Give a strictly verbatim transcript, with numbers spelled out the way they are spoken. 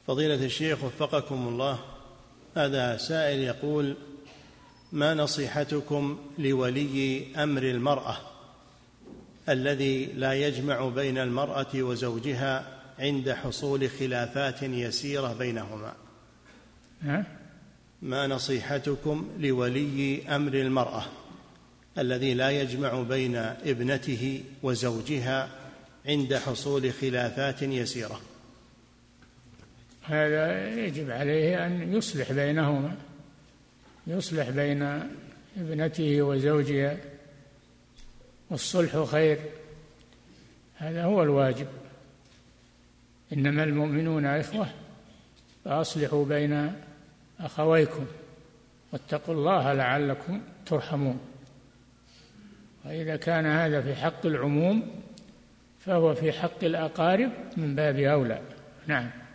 فضيلة الشيخ وفقكم الله، هذا سائل يقول: ما نصيحتكم لولي أمر المرأة الذي لا يجمع بين المرأة وزوجها عند حصول خلافات يسيرة بينهما؟ ما نصيحتكم لولي أمر المرأة الذي لا يجمع بين ابنته وزوجها عند حصول خلافات يسيرة؟ هذا يجب عليه أن يصلح بينهما، يصلح بين ابنته وزوجها، والصلح خير، هذا هو الواجب. إنما المؤمنون إخوة فأصلحوا بين أخويكم واتقوا الله لعلكم ترحمون. وإذا كان هذا في حق العموم فهو في حق الأقارب من باب أولى. نعم.